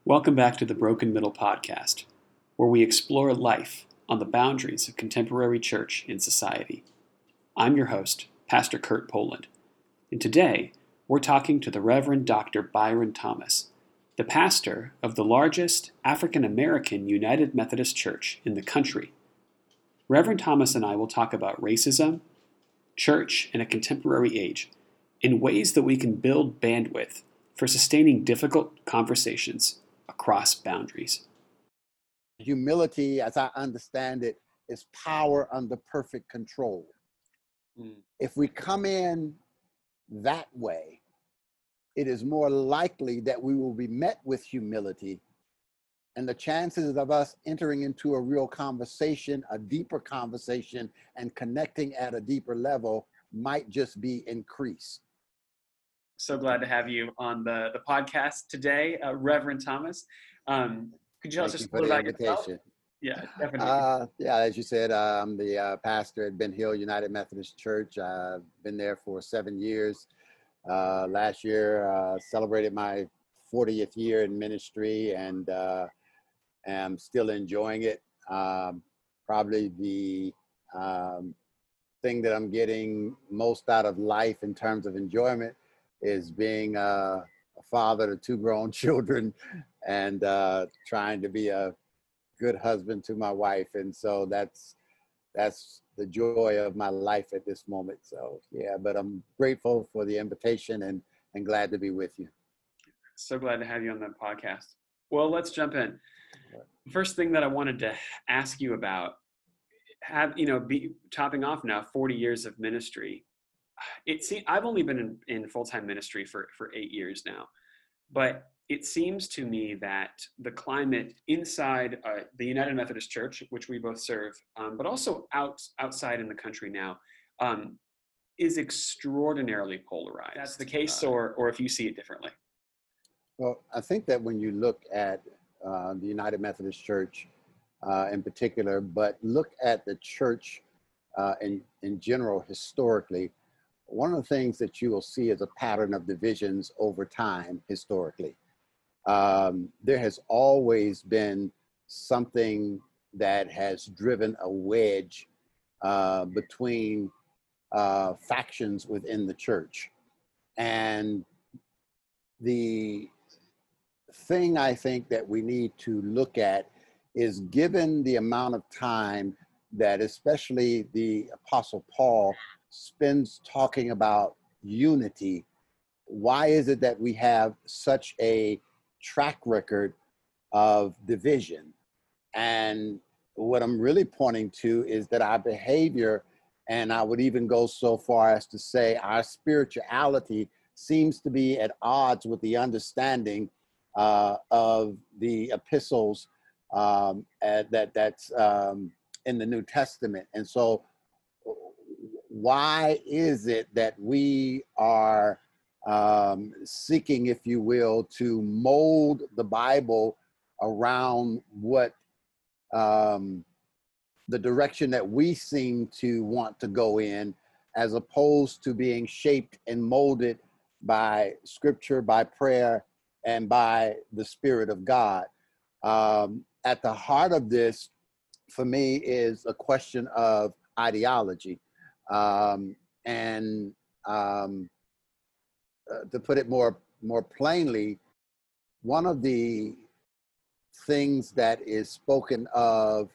Welcome back to the Broken Middle Podcast, where we explore life on the boundaries of contemporary church and society. I'm your host, Pastor Kurt Poland, and today we're talking to the Reverend Dr. Byron Thomas, the pastor of the largest African American United Methodist Church in the country. Reverend Thomas and I will talk about racism, church in a contemporary age, and ways that we can build bandwidth for sustaining difficult conversations across boundaries. Humility, as I understand it, is power under perfect control. If we come in that way, it is more likely that we will be met with humility, and the chances of us entering into a real conversation, a deeper conversation, and connecting at a deeper level might just be increased. So glad to have you on the podcast today, Reverend Thomas. Could you tell us just a little about yourself? Yeah, definitely. As you said, I'm the pastor at Ben Hill United Methodist Church. I've been there for 7 years. Last year, celebrated my 40th year in ministry, and am still enjoying it. Probably the thing that I'm getting most out of life in terms of enjoyment is being a father to 2 grown children and trying to be a good husband to my wife. And so that's the joy of my life at this moment. So yeah, but I'm grateful for the invitation and glad to be with you. So glad to have you on the podcast. Well, let's jump in. First thing that I wanted to ask you about, topping off now 40 years of ministry. I've only been in full-time ministry for 8 years now, but it seems to me that the climate inside the United Methodist Church, which we both serve, but also outside in the country now, is extraordinarily polarized. That's the case, or if you see it differently. Well, I think that when you look at the United Methodist Church in particular, but look at the church in general historically, one of the things that you will see is a pattern of divisions over time historically. There has always been something that has driven a wedge between factions within the church. And the thing I think that we need to look at is, given the amount of time that especially the Apostle Paul spends talking about unity, why is it that we have such a track record of division? And what I'm really pointing to is that our behavior, and I would even go so far as to say our spirituality, seems to be at odds with the understanding of the epistles that's in the New Testament. And so why is it that we are seeking, if you will, to mold the Bible around what the direction that we seem to want to go in, as opposed to being shaped and molded by Scripture, by prayer, and by the Spirit of God? At the heart of this, for me, is a question of ideology. To put it more plainly, one of the things that is spoken of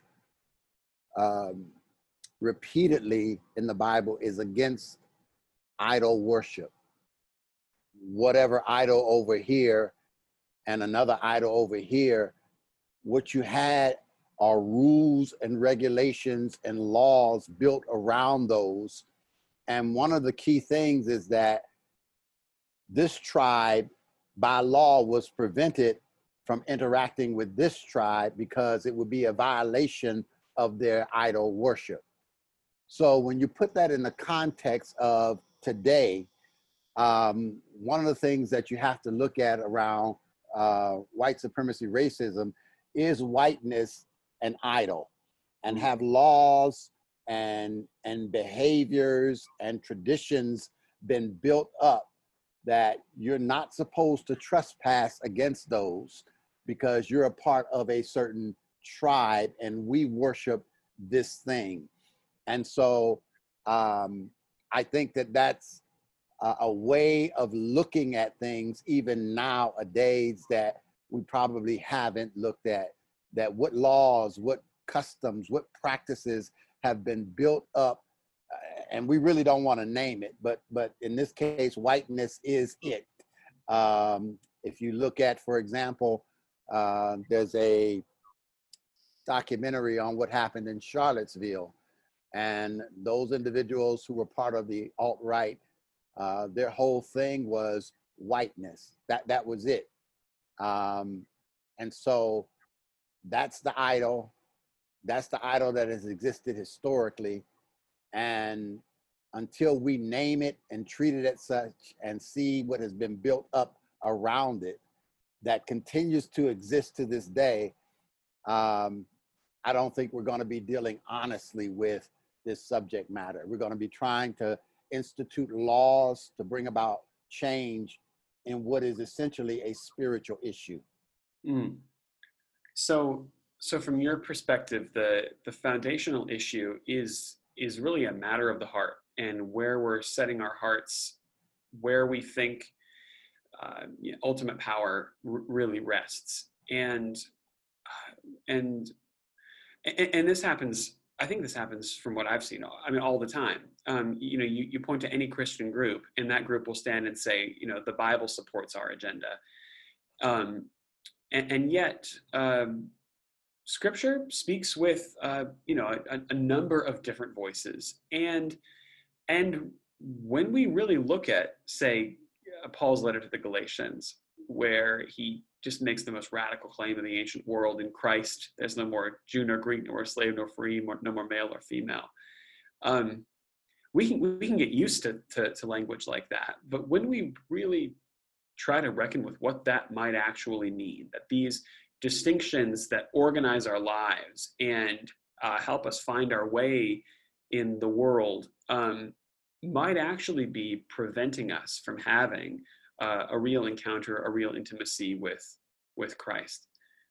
repeatedly in the Bible is against idol worship. Whatever idol over here and another idol over here, what you had are rules and regulations and laws built around those. And one of the key things is that this tribe, by law, was prevented from interacting with this tribe because it would be a violation of their idol worship. So when you put that in the context of today, one of the things that you have to look at around white supremacy racism is whiteness an idol, and have laws and behaviors and traditions been built up that you're not supposed to trespass against those, because you're a part of a certain tribe and we worship this thing. And so I think that that's a way of looking at things even nowadays that we probably haven't looked at, that what laws, what customs, what practices have been built up, and we really don't want to name it, but in this case, whiteness is it. If you look at, for example, there's a documentary on what happened in Charlottesville, and those individuals who were part of the alt-right, their whole thing was whiteness. That was it. And so that's the idol. That's the idol that has existed historically. And until we name it and treat it as such and see what has been built up around it that continues to exist to this day, I don't think we're going to be dealing honestly with this subject matter. We're going to be trying to institute laws to bring about change in what is essentially a spiritual issue. Mm. So from your perspective, the foundational issue is really a matter of the heart, and where we're setting our hearts, where we think ultimate power really rests. And this happens. I think this happens from what I've seen. I mean, all the time. You point to any Christian group, and that group will stand and say, the Bible supports our agenda. And yet, Scripture speaks with, a number of different voices. And when we really look at, say, Paul's letter to the Galatians, where he just makes the most radical claim in the ancient world: in Christ, there's no more Jew nor Greek, nor slave nor free, no more male or female. We can get used to language like that, but when we really try to reckon with what that might actually mean, that these distinctions that organize our lives and help us find our way in the world might actually be preventing us from having a real encounter, a real intimacy with Christ.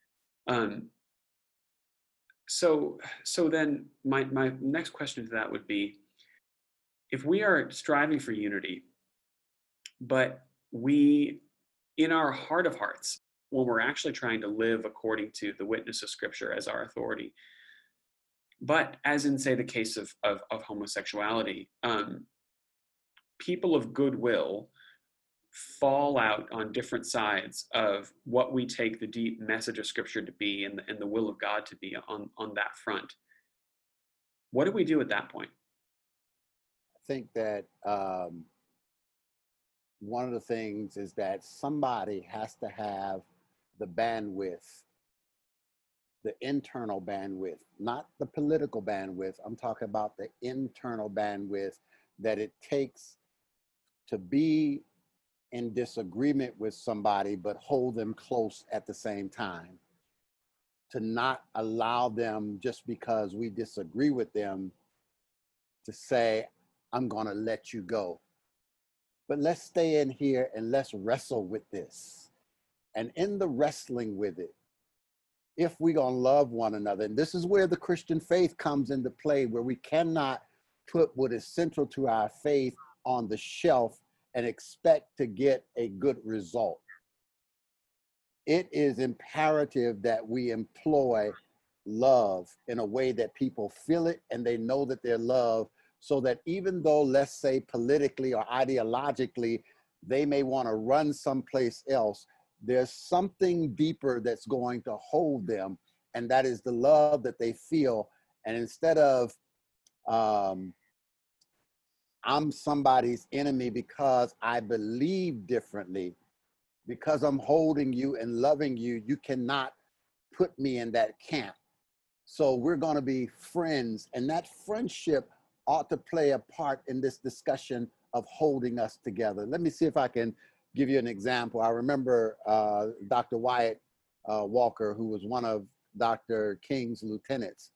So then my next question to that would be, if we are striving for unity, but we, in our heart of hearts, when we're actually trying to live according to the witness of Scripture as our authority, but as in, say, the case of homosexuality, people of goodwill fall out on different sides of what we take the deep message of Scripture to be and the will of God to be on that front. What do we do at that point? I think that one of the things is that somebody has to have the bandwidth, the internal bandwidth, not the political bandwidth. I'm talking about the internal bandwidth that it takes to be in disagreement with somebody, but hold them close at the same time. To not allow them, just because we disagree with them, to say, I'm going to let you go. But let's stay in here and let's wrestle with this. And in the wrestling with it, if we're going to love one another, and this is where the Christian faith comes into play, where we cannot put what is central to our faith on the shelf and expect to get a good result. It is imperative that we employ love in a way that people feel it and they know that they're loved, so that even though, let's say, politically or ideologically, they may want to run someplace else, there's something deeper that's going to hold them, and that is the love that they feel. And instead of, I'm somebody's enemy because I believe differently, because I'm holding you and loving you, you cannot put me in that camp. So we're going to be friends, and that friendship ought to play a part in this discussion of holding us together. Let me see if I can give you an example. I remember Dr. Wyatt Walker, who was one of Dr. King's lieutenants.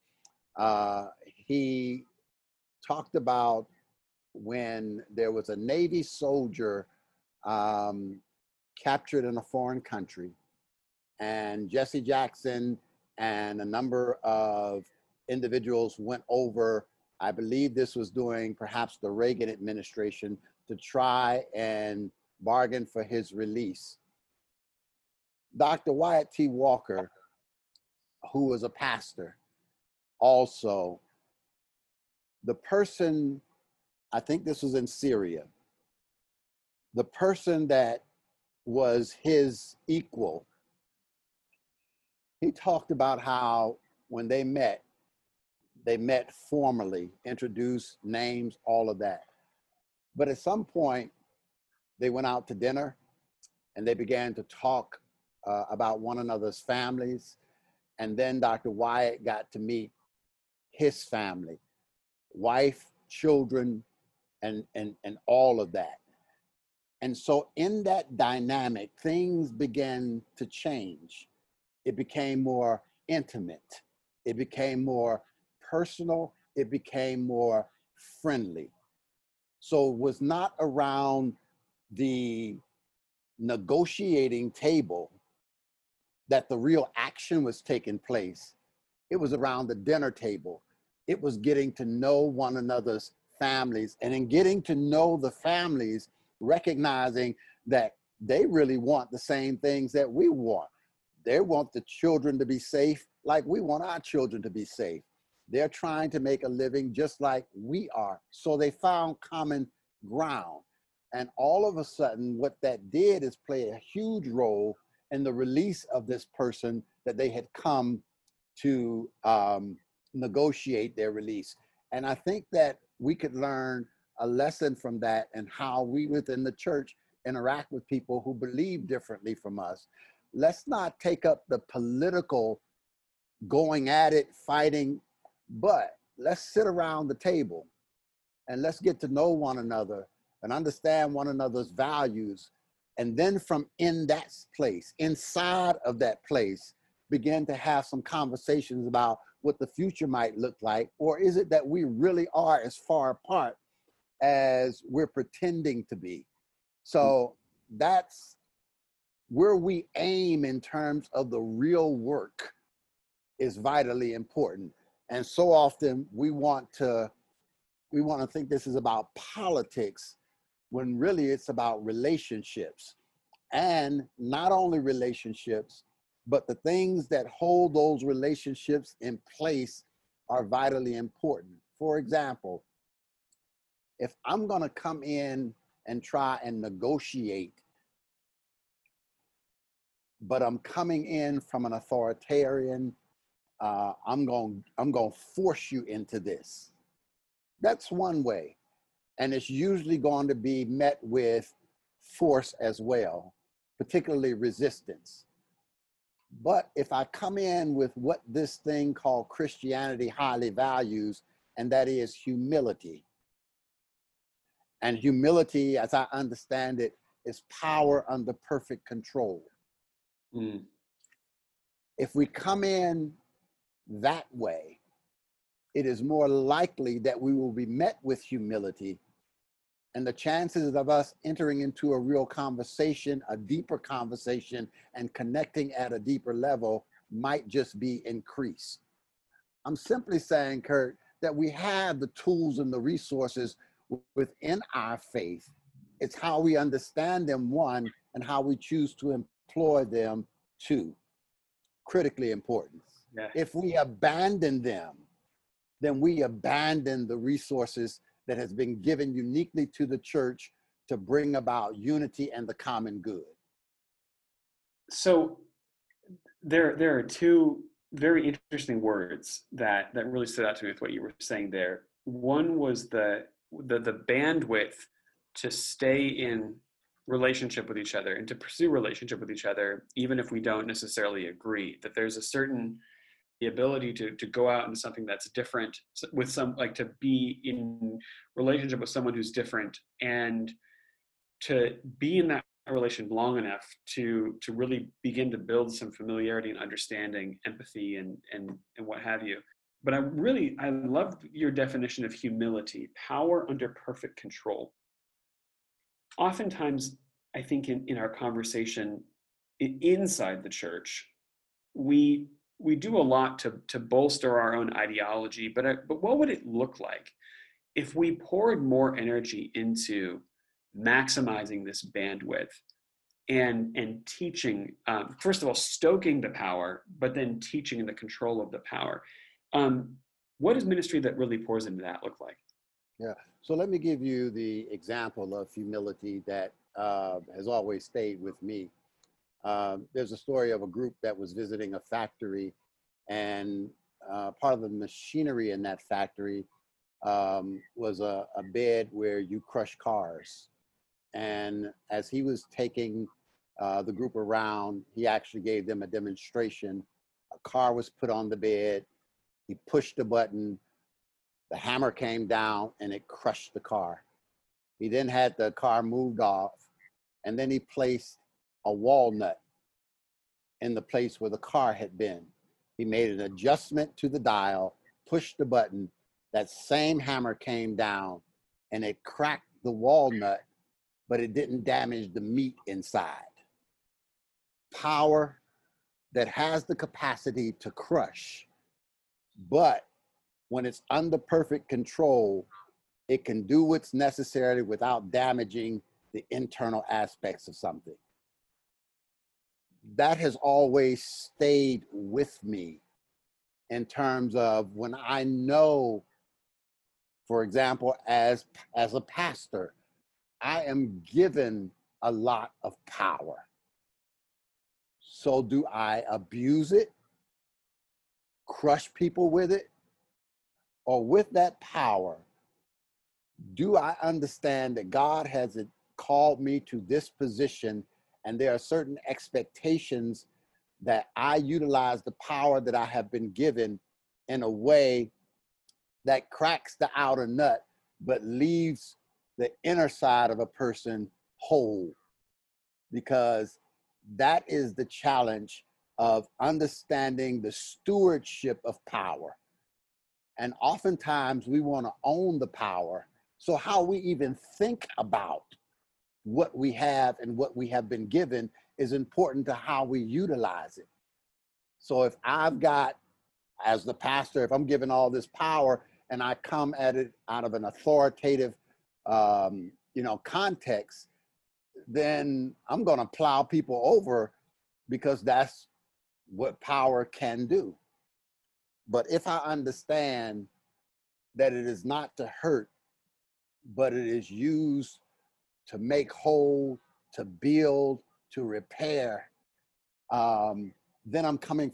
He talked about when there was a Navy soldier captured in a foreign country, and Jesse Jackson and a number of individuals went over. I believe this was during perhaps the Reagan administration, to try and bargain for his release. Dr. Wyatt T. Walker, who was a pastor, also, the person, I think this was in Syria, the person that was his equal, he talked about how when they met formally, introduced names, all of that. But at some point, they went out to dinner and they began to talk about one another's families. And then Dr. Wyatt got to meet his family, wife, children, and all of that. And so in that dynamic, things began to change. It became more intimate. It became more personal. It became more friendly. So it was not around the negotiating table that the real action was taking place. It was around the dinner table. It was getting to know one another's families, and in getting to know the families, recognizing that they really want the same things that we want. They want the children to be safe like we want our children to be safe. They're trying to make a living just like we are. So they found common ground. And all of a sudden, what that did is play a huge role in the release of this person that they had come to negotiate their release. And I think that we could learn a lesson from that, and how we within the church interact with people who believe differently from us. Let's not take up the political going at it, fighting, but let's sit around the table and let's get to know one another and understand one another's values. And then from in that place, inside of that place, begin to have some conversations about what the future might look like. Or is it that we really are as far apart as we're pretending to be? So that's where we aim in terms of the real work is vitally important. And so often we want to think this is about politics, when really it's about relationships. And not only relationships, but the things that hold those relationships in place are vitally important. For example, if I'm going to come in and try and negotiate, but I'm coming in from an authoritarian, I'm going to force you into this. That's one way. And it's usually going to be met with force as well, particularly resistance. But if I come in with what this thing called Christianity highly values, and that is humility. And humility, as I understand it, is power under perfect control. Mm. If we come in that way, it is more likely that we will be met with humility, and the chances of us entering into a real conversation, a deeper conversation, and connecting at a deeper level might just be increased. I'm simply saying, Kurt, that we have the tools and the resources within our faith. It's how we understand them, one, and how we choose to employ them, two. Critically important. Yeah. If we abandon them, then we abandon the resources that has been given uniquely to the church to bring about unity and the common good. So there are two very interesting words that really stood out to me with what you were saying there. One was the bandwidth to stay in relationship with each other and to pursue relationship with each other, even if we don't necessarily agree. That there's a certain the ability to go out into something that's different with some, like to be in relationship with someone who's different, and to be in that relation long enough to really begin to build some familiarity and understanding, empathy, and what have you. But I loved your definition of humility, power under perfect control. Oftentimes, I think in our conversation inside the church, we do a lot to bolster our own ideology, but what would it look like if we poured more energy into maximizing this bandwidth and teaching, first of all, stoking the power, but then teaching the control of the power? What does ministry that really pours into that look like? Yeah. So let me give you the example of humility that has always stayed with me. There's a story of a group that was visiting a factory, and part of the machinery in that factory was a bed where you crush cars. And as he was taking the group around, he actually gave them a demonstration. A car was put on the bed. He pushed the button. The hammer came down and it crushed the car. He then had the car moved off, and then he placed a walnut in the place where the car had been. He made an adjustment to the dial, pushed the button. That same hammer came down and it cracked the walnut, but it didn't damage the meat inside. Power that has the capacity to crush, but when it's under perfect control, it can do what's necessary without damaging the internal aspects of something. That has always stayed with me in terms of when I know, for example, as a pastor, I am given a lot of power. So do I abuse it, crush people with it? Or with that power, do I understand that God has called me to this position, and there are certain expectations that I utilize the power that I have been given in a way that cracks the outer nut, but leaves the inner side of a person whole? Because that is the challenge of understanding the stewardship of power. And oftentimes we want to own the power. So how we even think about what we have and what we have been given is important to how we utilize it. So if I've got, as the pastor, if I'm given all this power and I come at it out of an authoritative, context, then I'm going to plow people over because that's what power can do. But if I understand that it is not to hurt, but it is used to make whole, to build, to repair, then I'm coming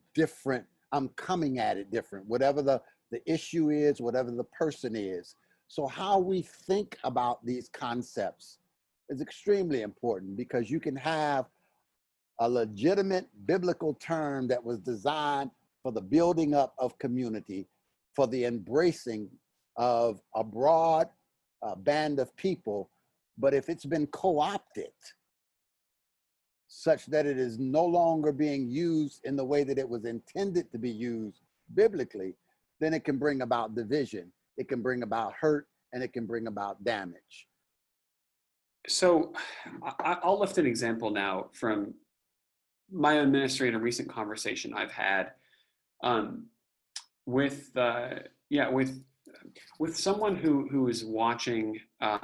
at it different, whatever the issue is, whatever the person is. So how we think about these concepts is extremely important, because you can have a legitimate biblical term that was designed for the building up of community, for the embracing of a broad band of people. But if it's been co-opted such that it is no longer being used in the way that it was intended to be used biblically, then it can bring about division, it can bring about hurt, and it can bring about damage. So I'll lift an example now from my own ministry in a recent conversation I've had with someone who is watching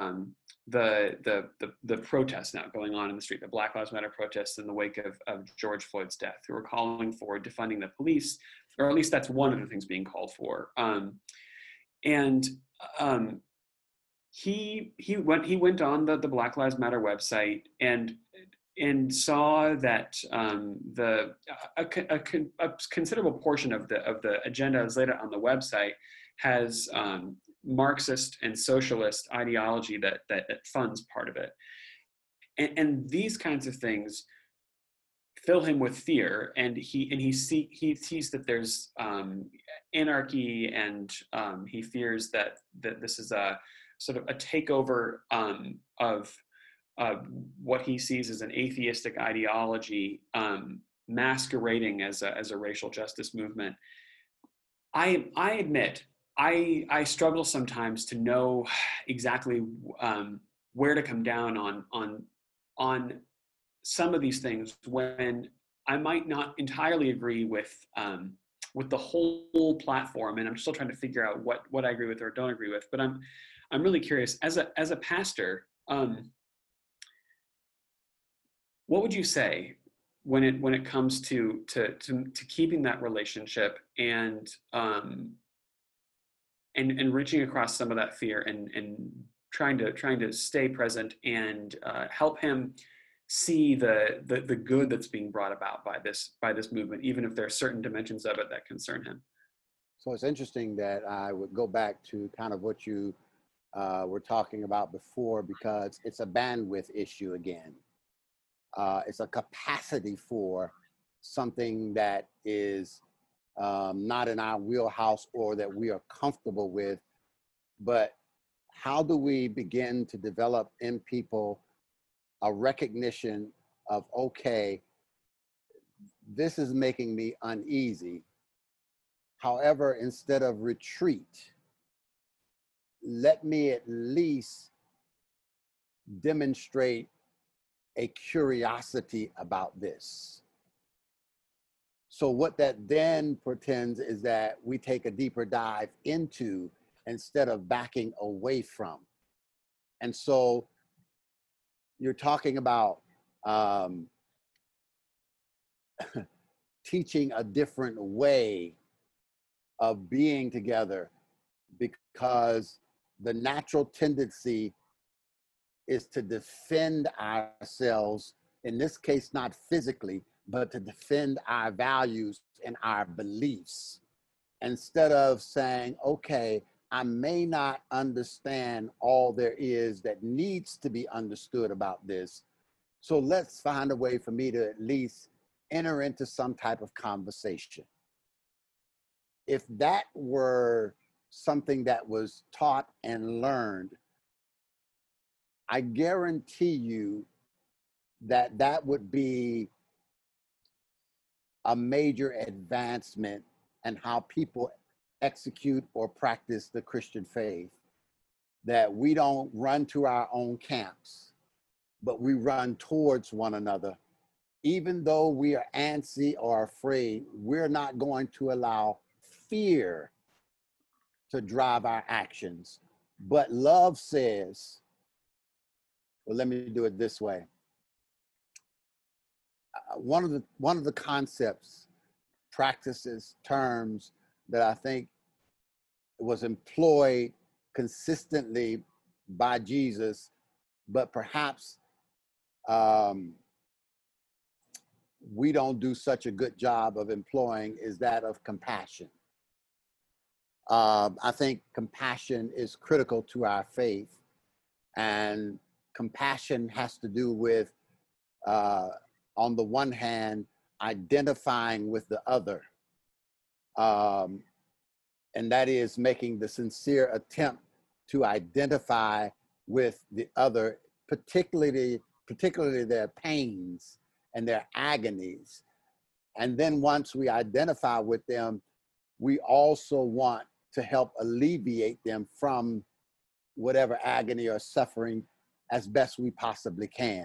the protests now going on in the street, the Black Lives Matter protests in the wake of George Floyd's death, who are calling for defunding the police, or at least that's one of the things being called for. He went on the Black Lives Matter website and saw that a considerable portion of the agenda as laid out on the website has Marxist and socialist ideology that funds part of it, and these kinds of things fill him with fear, and he sees that there's anarchy, and he fears that this is a sort of a takeover of what he sees as an atheistic ideology masquerading as a racial justice movement. I admit I struggle sometimes to know exactly where to come down on some of these things when I might not entirely agree with the whole platform, and I'm still trying to figure out what I agree with or don't agree with. But I'm really curious as a pastor. What would you say when it comes to keeping that relationship and reaching across some of that fear and trying to stay present and help him see the good that's being brought about by this movement, even if there are certain dimensions of it that concern him? So it's interesting that I would go back to kind of what you were talking about before, because it's a bandwidth issue again. It's a capacity for something that is not in our wheelhouse or that we are comfortable with. But how do we begin to develop in people a recognition of, okay, this is making me uneasy. However, instead of retreat, let me at least demonstrate a curiosity about this. So what that then portends is that we take a deeper dive into instead of backing away from. And so you're talking about teaching a different way of being together, because the natural tendency is to defend ourselves, in this case, not physically, but to defend our values and our beliefs, instead of saying, okay, I may not understand all there is that needs to be understood about this. So let's find a way for me to at least enter into some type of conversation. If that were something that was taught and learned, I guarantee you that that would be a major advancement in how people execute or practice the Christian faith. That we don't run to our own camps, but we run towards one another. Even though we are antsy or afraid, we're not going to allow fear to drive our actions. But love says, well, let me do it this way. One of the concepts, practices, terms that I think was employed consistently by Jesus, but perhaps we don't do such a good job of employing, is that of compassion. I think compassion is critical to our faith, and compassion has to do with, on the one hand, identifying with the other, and that is making the sincere attempt to identify with the other, particularly their pains and their agonies. And then once we identify with them, we also want to help alleviate them from whatever agony or suffering as best we possibly can.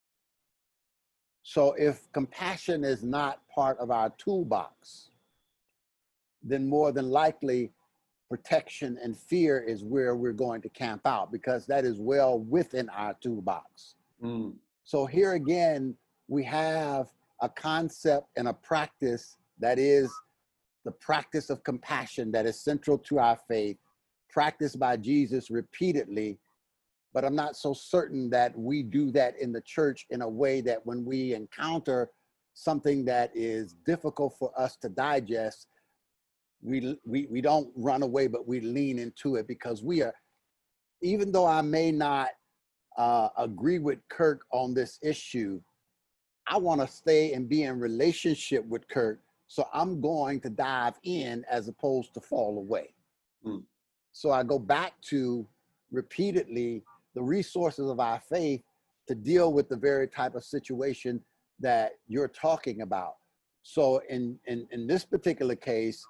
So if compassion is not part of our toolbox, then more than likely protection and fear is where we're going to camp out, because that is well within our toolbox. So here again, we have a concept and a practice that is the practice of compassion that is central to our faith, practiced by Jesus repeatedly. But I'm not so certain that we do that in the church in a way that when we encounter something that is difficult for us to digest, we don't run away, but we lean into it, because we are, even though I may not agree with Kirk on this issue, I want to stay and be in relationship with Kirk. So I'm going to dive in as opposed to fall away. So I go back to repeatedly the resources of our faith to deal with the very type of situation that you're talking about. So in this particular case,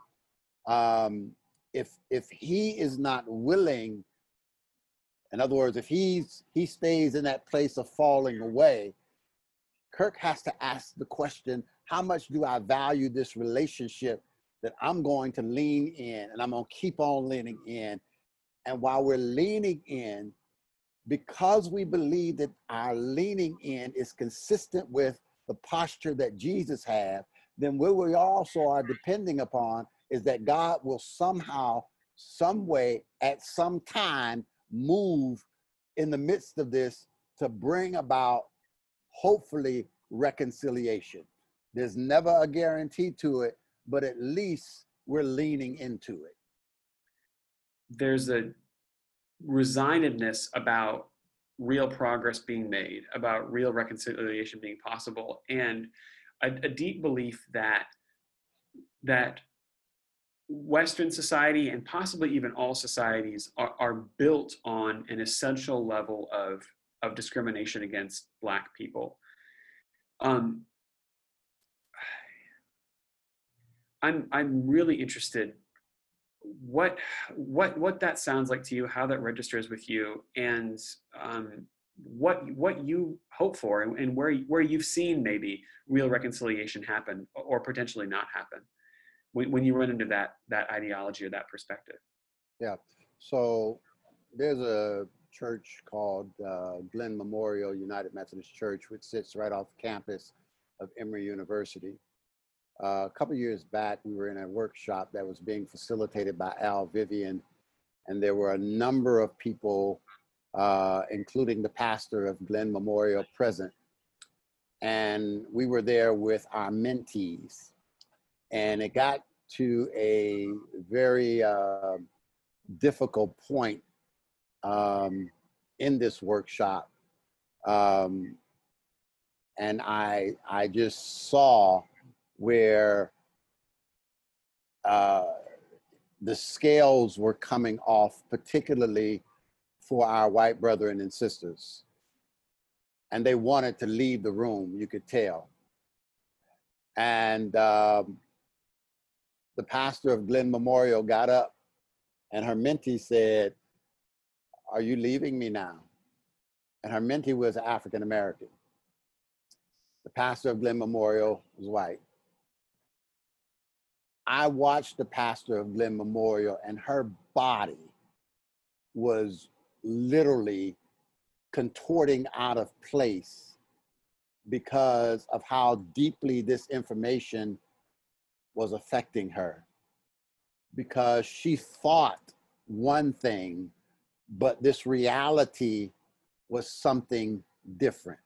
if he is not willing, in other words, if he stays in that place of falling away, Kirk has to ask the question, how much do I value this relationship that I'm going to lean in, and I'm going to keep on leaning in. And while we're leaning in, because we believe that our leaning in is consistent with the posture that Jesus had, then what we also are depending upon is that God will somehow, some way, at some time, move in the midst of this to bring about, hopefully, reconciliation. There's never a guarantee to it, but at least we're leaning into it. There's a resignedness about real progress being made, about real reconciliation being possible, and a deep belief that Western society, and possibly even all societies, are built on an essential level of discrimination against Black people. I'm really interested what that sounds like to you, how that registers with you, and what you hope for, and where you've seen maybe real reconciliation happen or potentially not happen when you run into that ideology or that perspective. Yeah. So there's a church called Glenn Memorial United Methodist Church, which sits right off the campus of Emory University. A couple of years back, we were in a workshop that was being facilitated by Al Vivian, and there were a number of people, including the pastor of Glenn Memorial, present. And we were there with our mentees. And it got to a very difficult point in this workshop. And I just saw where the scales were coming off, particularly for our white brethren and sisters. And they wanted to leave the room, you could tell. And the pastor of Glenn Memorial got up, and her mentee said, "Are you leaving me now?" And her mentee was African American. The pastor of Glenn Memorial was white. I watched the pastor of Glenn Memorial, and her body was literally contorting out of place because of how deeply this information was affecting her. Because she thought one thing, but this reality was something different.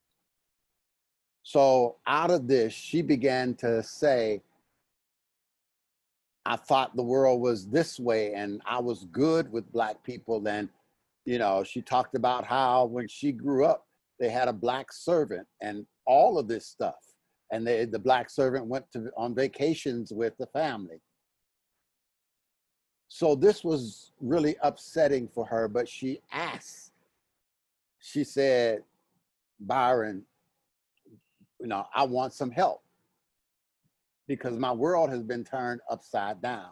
So out of this, she began to say, I thought the world was this way and I was good with Black people. And, you know, she talked about how when she grew up, they had a Black servant and all of this stuff. And the Black servant went on vacations with the family. So this was really upsetting for her, but she asked, she said, "Byron, you know, I want some help because my world has been turned upside down."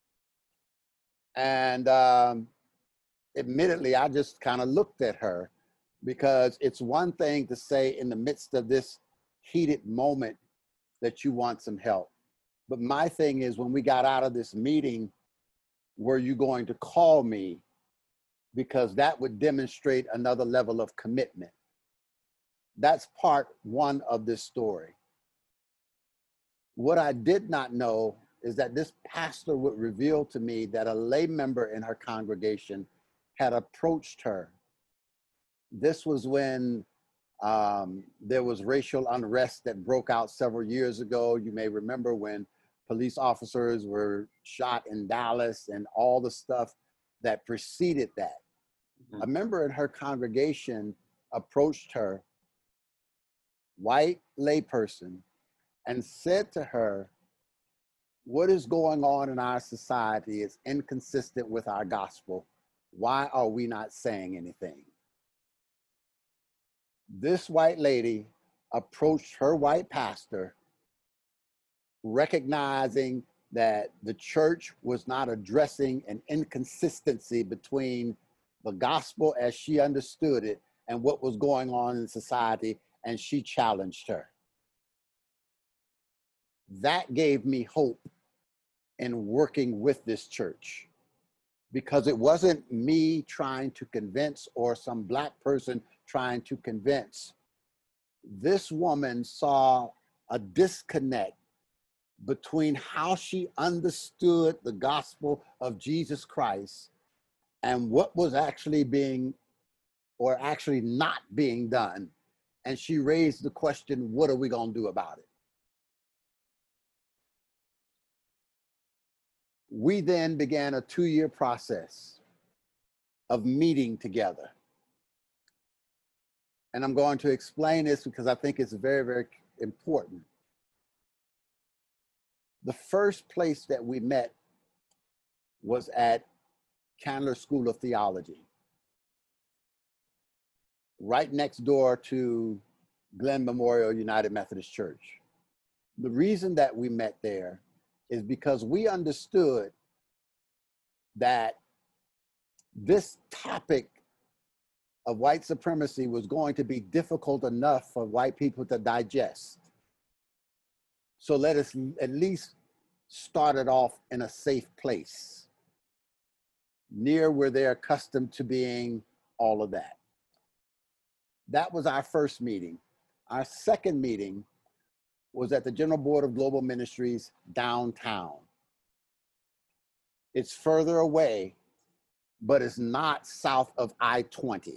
And admittedly, I just kind of looked at her, because it's one thing to say in the midst of this heated moment that you want some help. But my thing is, when we got out of this meeting, were you going to call me? Because that would demonstrate another level of commitment. That's part one of this story. What I did not know is that this pastor would reveal to me that a lay member in her congregation had approached her. This was when there was racial unrest that broke out several years ago. You may remember when police officers were shot in Dallas and all the stuff that preceded that. Mm-hmm. A member in her congregation approached her, white layperson, and said to her, "What is going on in our society is inconsistent with our gospel. Why are we not saying anything?" This white lady approached her white pastor, recognizing that the church was not addressing an inconsistency between the gospel as she understood it and what was going on in society, and she challenged her. that gave me hope in working with this church, because it wasn't me trying to convince or some Black person trying to convince. This woman saw a disconnect between how she understood the gospel of Jesus Christ and what was actually being or actually not being done. And she raised the question, what are we going to do about it? We then began a 2-year process of meeting together. And I'm going to explain this because I think it's very, very important. The first place that we met was at Candler School of Theology, right next door to Glenn Memorial United Methodist Church. The reason that we met there is because we understood that this topic of white supremacy was going to be difficult enough for white people to digest. So let us at least start it off in a safe place, near where they're accustomed to being, all of that. That was our first meeting. Our second meeting was at the General Board of Global Ministries downtown. It's further away, but it's not south of I-20.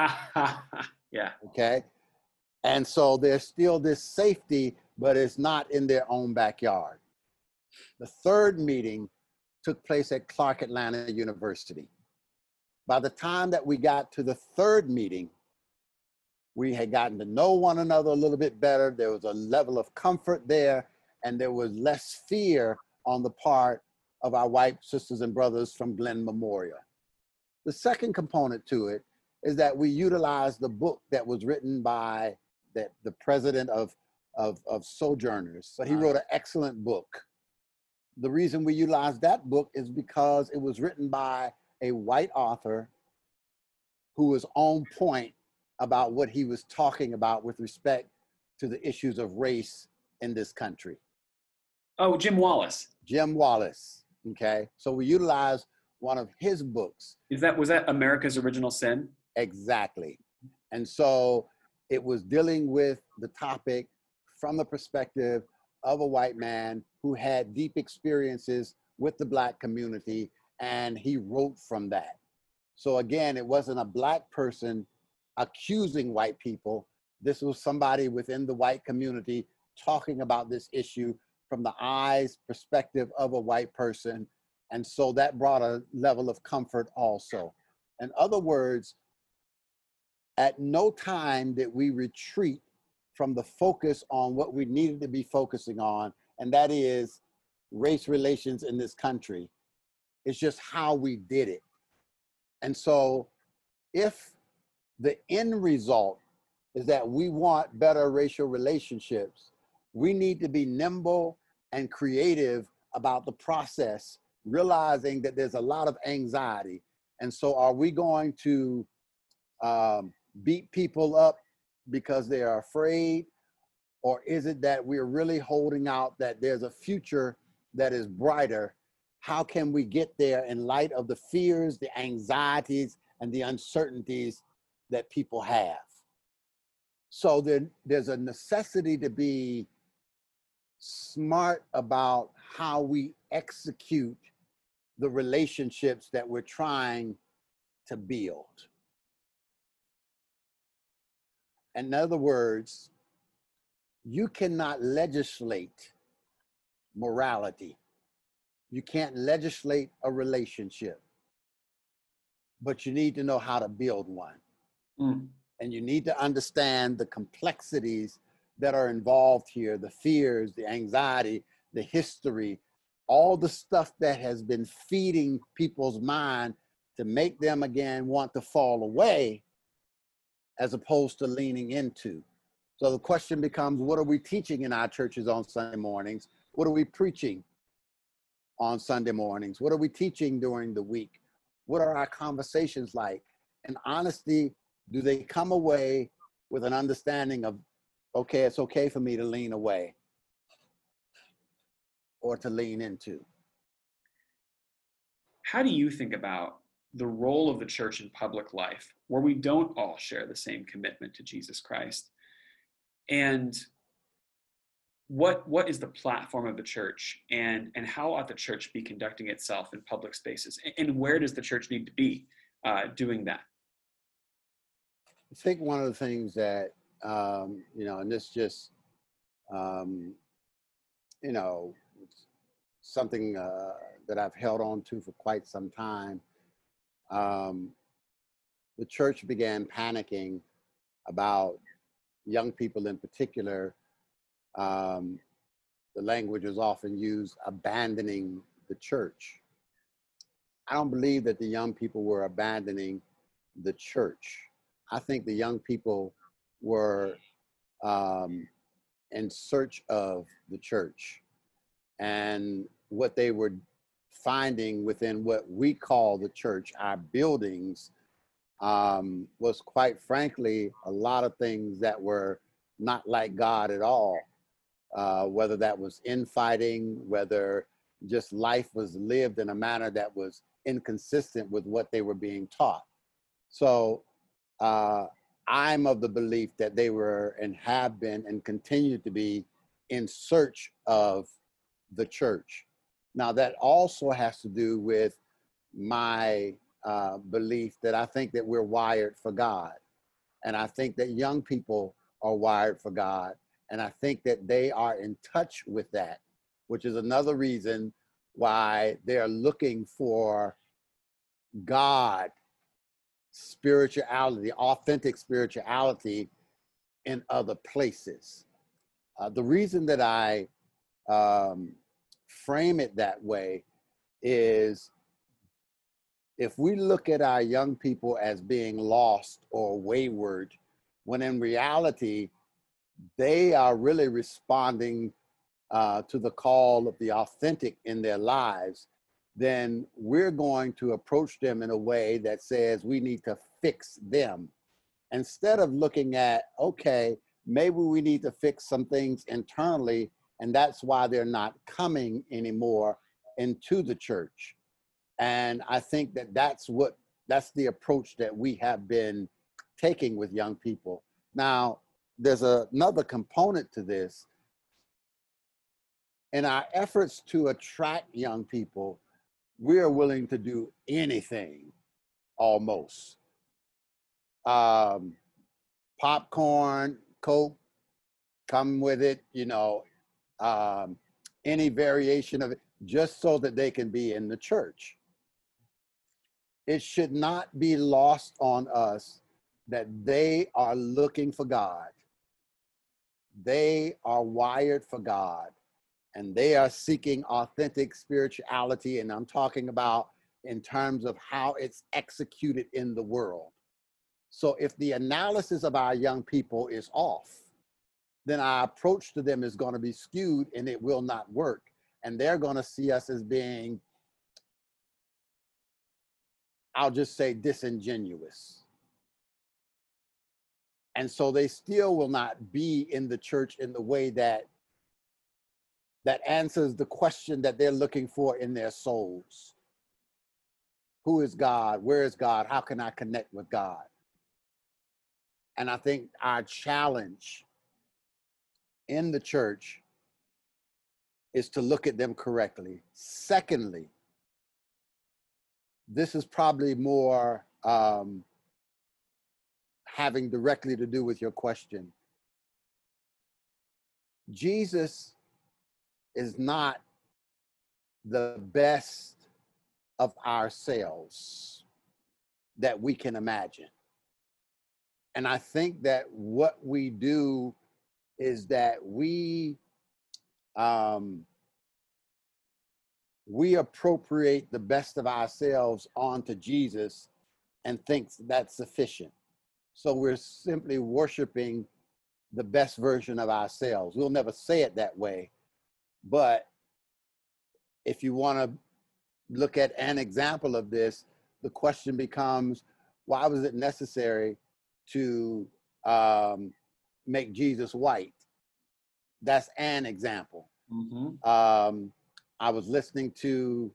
Yeah. Okay. And so there's still this safety, but it's not in their own backyard. The third meeting took place at Clark Atlanta University. By the time that we got to the third meeting, we had gotten to know one another a little bit better. There was a level of comfort there, and there was less fear on the part of our white sisters and brothers from Glenn Memorial. The second component to it is that we utilized the book that was written by the president of Sojourners, but he wrote an excellent book. The reason we utilized that book is because it was written by a white author who was on point about what he was talking about with respect to the issues of race in this country. Oh, Jim Wallace. Jim Wallace, okay? So we utilized one of his books. Was that America's Original Sin? Exactly. And so it was dealing with the topic from the perspective of a white man who had deep experiences with the Black community, and he wrote from that. So again, it wasn't a Black person accusing white people. This was somebody within the white community talking about this issue from the eyes perspective of a white person. And so that brought a level of comfort also. In other words, at no time did we retreat from the focus on what we needed to be focusing on, and that is race relations in this country. It's just how we did it. And so if the end result is that we want better racial relationships, we need to be nimble and creative about the process, realizing that there's a lot of anxiety. And so are we going to beat people up because they are afraid? Or is it that we're really holding out that there's a future that is brighter? How can we get there in light of the fears, the anxieties, and the uncertainties that people have? So there's a necessity to be smart about how we execute the relationships that we're trying to build. In other words, you cannot legislate morality. You can't legislate a relationship, but you need to know how to build one. And you need to understand the complexities that are involved here, the fears, the anxiety, the history, all the stuff that has been feeding people's mind to make them again want to fall away as opposed to leaning into. So the question becomes, what are we teaching in our churches on Sunday mornings? What are we preaching on Sunday mornings? What are we teaching during the week? What are our conversations like? And honesty, do they come away with an understanding of, okay, it's okay for me to lean away? or to lean into. How do you think about the role of the church in public life where we don't all share the same commitment to Jesus Christ? And what is the platform of the church, and how ought the church be conducting itself in public spaces? And where does the church need to be doing that? I think one of the things that, and this just, um, something that I've held on to for quite some time. The church began panicking about young people in particular. The language is often used, abandoning the church. I don't believe that the young people were abandoning the church. I think the young people were in search of the church, and what they were finding within what we call the church, our buildings, was quite frankly a lot of things that were not like God at all. Whether that was infighting, whether just life was lived in a manner that was inconsistent with what they were being taught. So I'm of the belief that they were and have been and continue to be in search of the church. Now, that also has to do with my belief that I think that we're wired for God. And I think that young people are wired for God. And I think that they are in touch with that, which is another reason why they're looking for God, spirituality, authentic spirituality in other places. The reason that I frame it that way is if we look at our young people as being lost or wayward, when in reality, they are really responding to the call of the authentic in their lives, then we're going to approach them in a way that says we need to fix them. Instead of looking at, okay, maybe we need to fix some things internally, and that's why they're not coming anymore into the church. And I think that that's the approach that we have been taking with young people. Now, there's another component to this. In our efforts to attract young people, we are willing to do anything, almost. Popcorn, Coke, come with it, any variation of it, just so that they can be in the church. It should not be lost on us that they are looking for God. They are wired for God, and they are seeking authentic spirituality. And I'm talking about in terms of how it's executed in the world. So if the analysis of our young people is off, then our approach to them is going to be skewed and it will not work. And they're going to see us as being, I'll just say, disingenuous. And so they still will not be in the church in the way that answers the question that they're looking for in their souls. Who is God? Where is God? How can I connect with God? And I think our challenge in the church is to look at them correctly. Secondly, this is probably more having directly to do with your question. Jesus is not the best of ourselves that we can imagine. And I think that what we do is that we appropriate the best of ourselves onto Jesus and think that's sufficient. So we're simply worshiping the best version of ourselves. We'll never say it that way, but if you want to look at an example of this, the question becomes, why was it necessary to make Jesus white? That's an example. Mm-hmm. I was listening to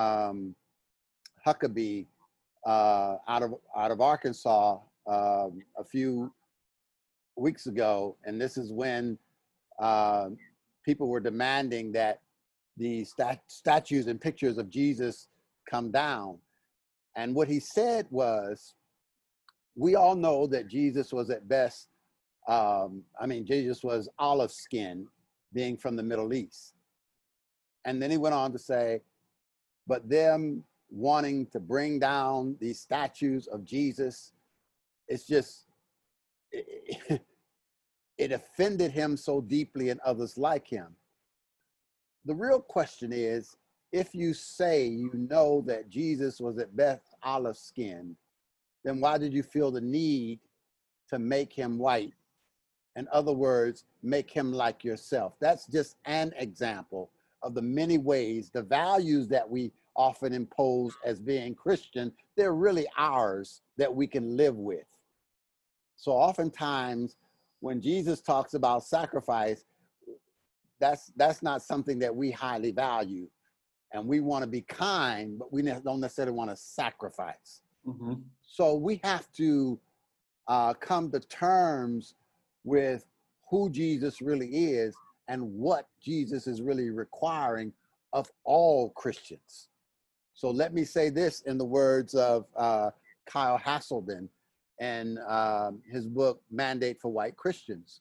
Huckabee out of Arkansas a few weeks ago, and this is when people were demanding that the statues and pictures of Jesus come down. And what he said was, we all know that Jesus was at best, Jesus was olive skin, being from the Middle East. And then he went on to say, but them wanting to bring down these statues of Jesus, it's just, it offended him so deeply and others like him. The real question is, if you say you know that Jesus was at best olive skin, then why did you feel the need to make him white? In other words, make him like yourself. That's just an example of the many ways, the values that we often impose as being Christian, they're really ours that we can live with. So oftentimes when Jesus talks about sacrifice, that's not something that we highly value. And we want to be kind, but we don't necessarily want to sacrifice. Mm-hmm. So we have to come to terms with who Jesus really is and what Jesus is really requiring of all Christians. So let me say this in the words of Kyle Hasselden and his book, Mandate for White Christians.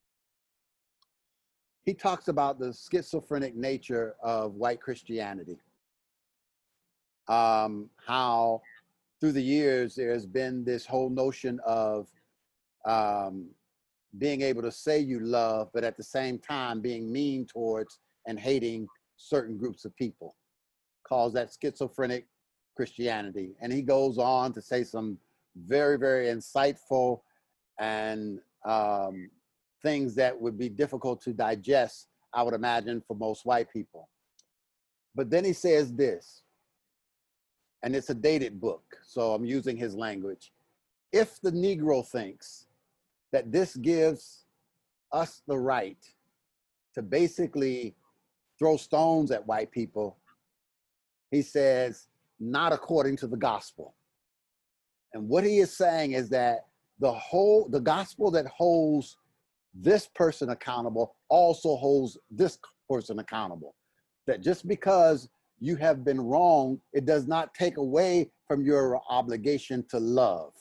He talks about the schizophrenic nature of white Christianity. How through the years, there's been this whole notion of being able to say you love, but at the same time being mean towards and hating certain groups of people. Calls that schizophrenic Christianity. And he goes on to say some very, very insightful and things that would be difficult to digest, I would imagine, for most white people. But then he says this, and it's a dated book, so I'm using his language. If the Negro thinks that this gives us the right to basically throw stones at white people, he says, not according to the gospel. And what he is saying is that the gospel that holds this person accountable also holds this person accountable. That just because you have been wrong, it does not take away from your obligation to love.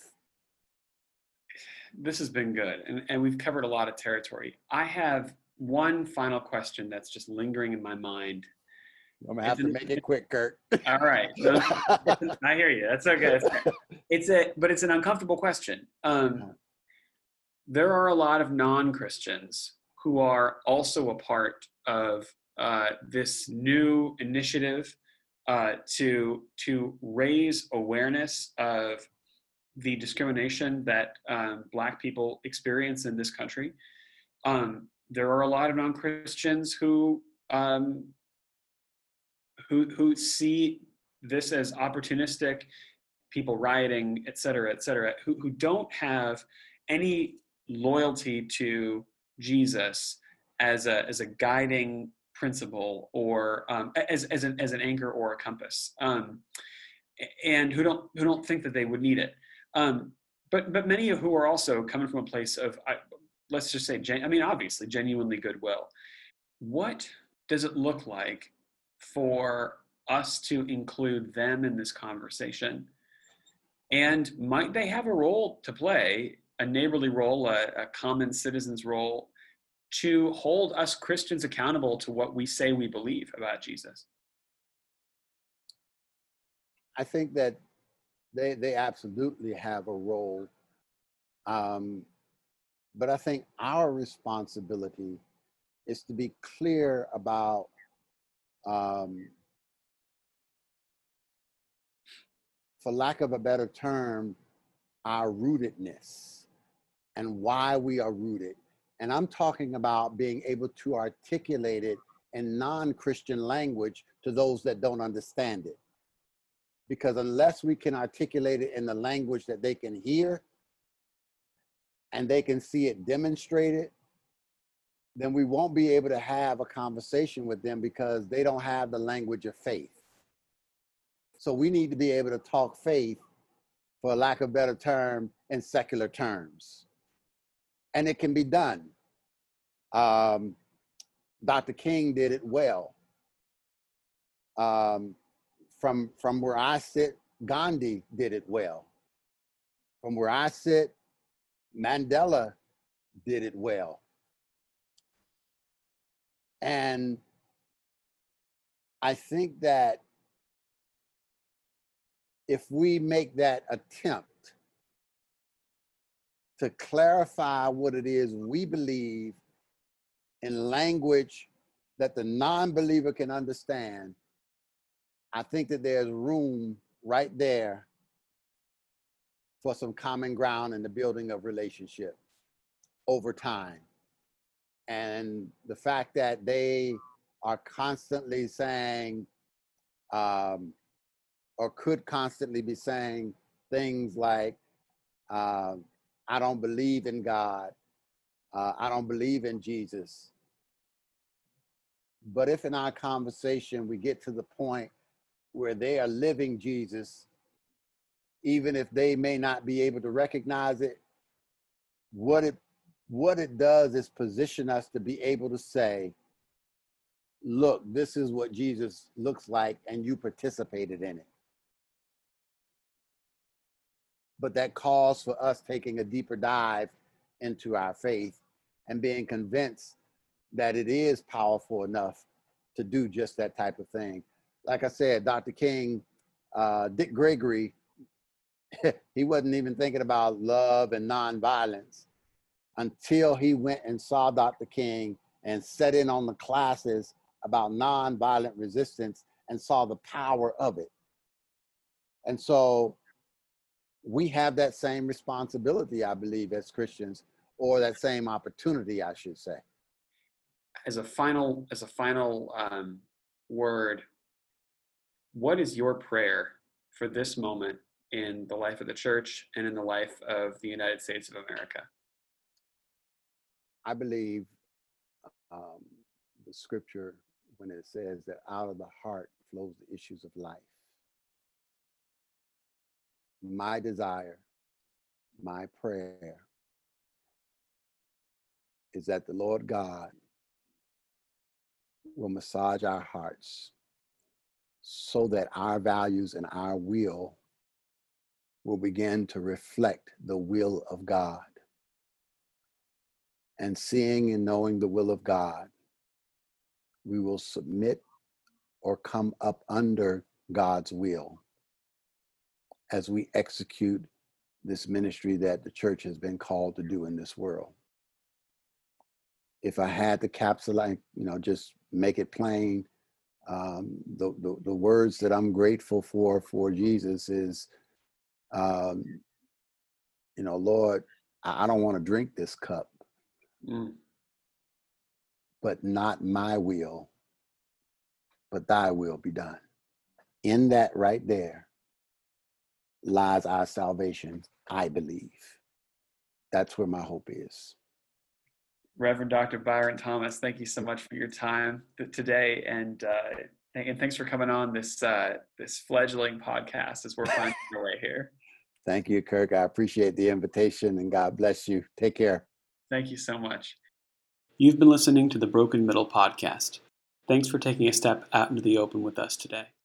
This has been good, and we've covered a lot of territory. I have one final question that's just lingering in my mind. I'm gonna have to make it quick, Kurt. All right, I hear you. That's okay. But it's an uncomfortable question. There are a lot of non-Christians who are also a part of this new initiative to raise awareness of the discrimination that Black people experience in this country. There are a lot of non-Christians who see this as opportunistic, people rioting, et cetera, who don't have any loyalty to Jesus as a guiding principle or as an anchor or a compass, and who don't think that they would need it. But many of who are also coming from a place of, let's just say, obviously genuinely goodwill. What does it look like for us to include them in this conversation? And might they have a role to play, a neighborly role, a common citizen's role, to hold us Christians accountable to what we say we believe about Jesus? I think that they absolutely have a role. But I think our responsibility is to be clear about for lack of a better term, our rootedness and why we are rooted. And I'm talking about being able to articulate it in non-Christian language to those that don't understand it. Because unless we can articulate it in the language that they can hear and they can see it demonstrated, then we won't be able to have a conversation with them because they don't have the language of faith. So we need to be able to talk faith, for lack of a better term, in secular terms. And it can be done. Dr. King did it well. From where I sit, Gandhi did it well. From where I sit, Mandela did it well. And I think that if we make that attempt to clarify what it is we believe in language that the non-believer can understand, I think that there's room right there for some common ground in the building of relationship over time. And the fact that they are constantly saying, or could constantly be saying things like, I don't believe in God, I don't believe in Jesus. But if in our conversation we get to the point where they are living Jesus, even if they may not be able to recognize it, what it does is position us to be able to say, look, this is what Jesus looks like, and you participated in it. But that calls for us taking a deeper dive into our faith and being convinced that it is powerful enough to do just that type of thing. Like I said, Dr. King, Dick Gregory, he wasn't even thinking about love and nonviolence until he went and saw Dr. King and set in on the classes about nonviolent resistance and saw the power of it. And so we have that same responsibility, I believe, as Christians, or that same opportunity, I should say. As a final word, what is your prayer for this moment in the life of the church and in the life of the United States of America? I believe the scripture, when it says that out of the heart flows the issues of life. My desire, my prayer is that the Lord God will massage our hearts so that our values and our will begin to reflect the will of God. And seeing and knowing the will of God, we will submit or come up under God's will as we execute this ministry that the church has been called to do in this world. If I had to capsulate, just make it plain, the words that I'm grateful for Jesus is, Lord, I don't want to drink this cup, but not my will, but thy will be done. In that right there lies our salvation, I believe. That's where my hope is. Reverend Dr. Byron Thomas, thank you so much for your time today, and thanks for coming on this fledgling podcast as we're finding our way here. Thank you, Kirk. I appreciate the invitation, and God bless you. Take care. Thank you so much. You've been listening to the Broken Middle Podcast. Thanks for taking a step out into the open with us today.